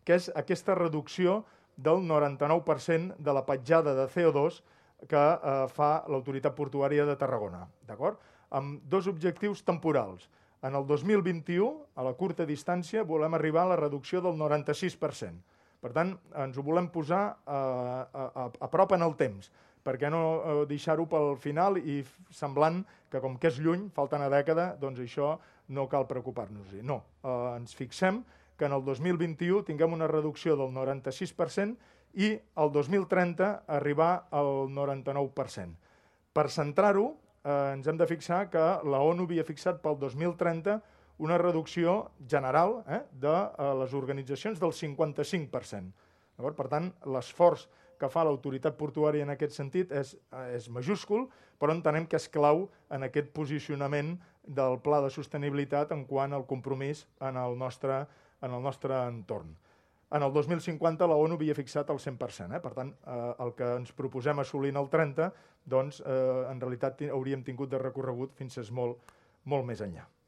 que és aquesta reducció del 99% de la petjada de CO2 que fa l'Autoritat Portuària de Tarragona, d'acord? Amb dos objectius temporals. En el 2021, a la curta distància, volem arribar a la reducció del 96%. Per tant, ens ho volem posar a prop en el temps, perquè no deixar-ho pel final i semblant que com que és lluny, falta una dècada, doncs això no cal preocupar-nos-hi. No, ens fixem que en el 2021 tinguem una reducció del 96% i el 2030 arribar al 99%. Per centrar-ho, ens hem de fixar que la ONU havia fixat pel 2030 una reducció general de les organitzacions del 55%. Per tant, l'esforç que fa l'autoritat portuària en aquest sentit és majúscul, però entenem que és clau en aquest posicionament del pla de sostenibilitat en quant al compromís en el nostre entorn. En el 2050 la ONU havia fixat el 100%, per tant, el que ens proposem assolir en el 30, doncs, en realitat hauríem tingut de recorregut fins a molt més enllà.